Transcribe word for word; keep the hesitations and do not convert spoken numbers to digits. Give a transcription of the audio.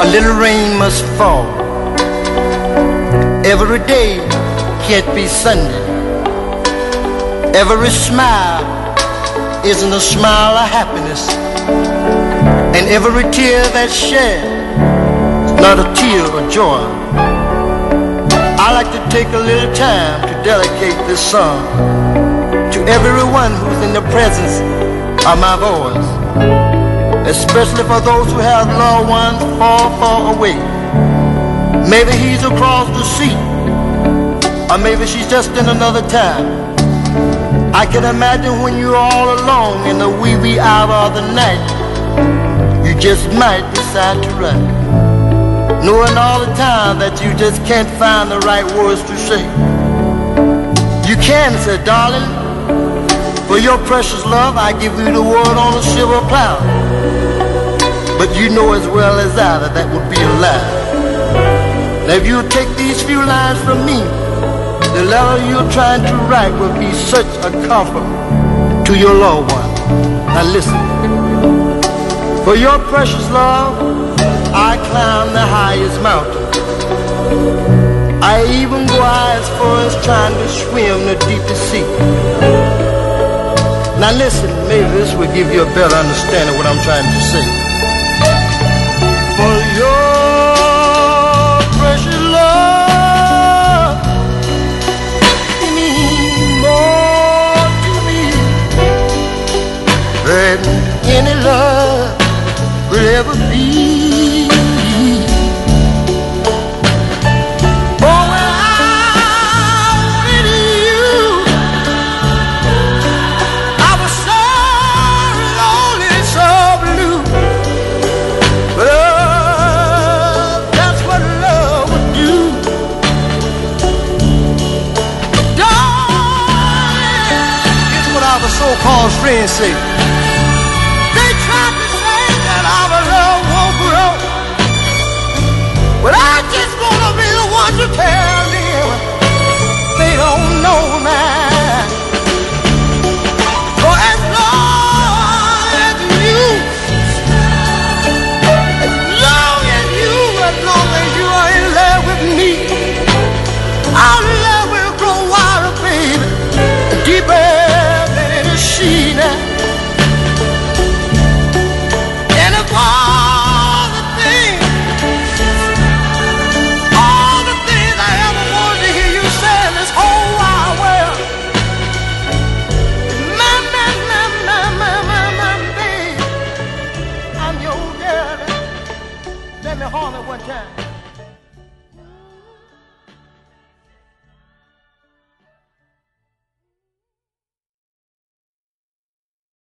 a little rain must fall. Every day can't be Sunday. Every smile isn't a smile of happiness, and every tear that's shed is not a tear of joy. I like to take a little time to dedicate this song to everyone who's in the presence of my voice, especially for those who have loved ones far, far away. Maybe he's across the sea, or maybe she's just in another time. I can imagine when you're all alone in the wee wee hour of the night, you just might decide to run, knowing all the time that you just can't find the right words to say. You can say, darling, for your precious love I give you the word on a silver platter. But you know as well as I that that would be a lie. Now if you'll take these few lines from me, the letter you're trying to write will be such a comfort to your loved one. Now listen. For your precious love, I climb the highest mountain. I even go as far as trying to swim the deepest sea. Now listen, maybe this will give you a better understanding of what I'm trying to say. For your precious love, you mean more to me than any love could ever be. For when I wanted you, I was so lonely, so blue. But love, that's what love would do. Darling, here's what our so-called friends say. They tried to say that our love won't grow, but I just wanna be the one to tell them they don't know now. For as long as you, as long as you, as long as you are in love with me, our love will grow wider, baby, deeper than any sea now. And of all the things, all the things I ever wanted to hear you say in this whole wide world, my, my, my, my, my, my, my, baby, I'm your girl. Let me horn it one time.